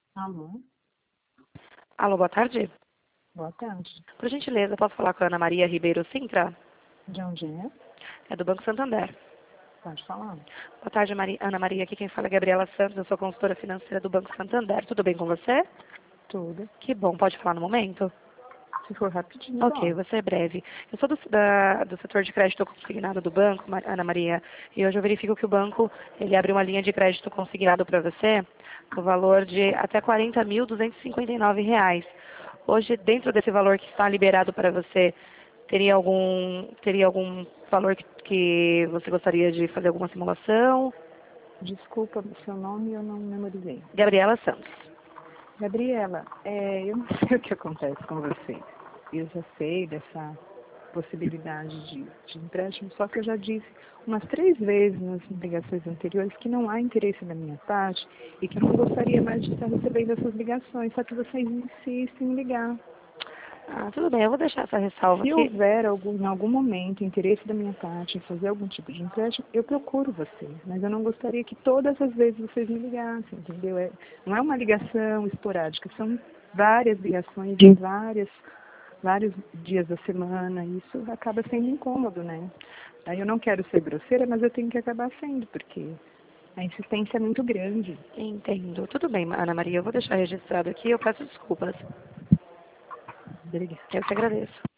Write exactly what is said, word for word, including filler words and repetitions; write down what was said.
Alô, Alô, boa tarde. boa tarde. Por gentileza, posso falar com a Ana Maria Ribeiro Sintra? De onde é? É do Banco Santander. Pode falar. Boa tarde, Mari- Ana Maria. Aqui quem fala é Gabriela Santos, eu sou consultora financeira do Banco Santander. Tudo bem com você? Tudo. Que bom, pode falar no momento? Se for rapidinho, Ok, bom. você é breve. Eu sou do, da- do setor de crédito consignado do banco, Ma- Ana Maria, e hoje eu verifico que o banco ele abre uma linha de crédito consignado para você no valor de até quarenta mil duzentos e cinquenta e nove reais. Hoje, dentro desse valor que está liberado para você, teria algum, teria algum valor que, que você gostaria de fazer alguma simulação? Desculpa, seu nome eu não memorizei. Gabriela Santos. Gabriela, é, eu não sei o que acontece com você. Eu já sei dessa possibilidade de, de empréstimo, só que eu já disse umas três vezes nas ligações anteriores que não há interesse da minha parte e que eu não gostaria mais de estar recebendo essas ligações, só que vocês insistem em ligar. Ah, tudo bem, eu vou deixar essa ressalva Se aqui. houver algum, em algum momento interesse da minha parte em fazer algum tipo de empréstimo, eu procuro você. Mas eu não gostaria que todas as vezes vocês me ligassem, entendeu? É, não é uma ligação esporádica, são várias ligações em várias, vários dias da semana. E isso acaba sendo incômodo, né? Aí eu não quero ser grosseira, mas eu tenho que acabar sendo, porque a insistência é muito grande. Entendo. Tudo bem, Ana Maria, eu vou deixar registrado aqui, eu peço desculpas. Obrigada. Eu que agradeço.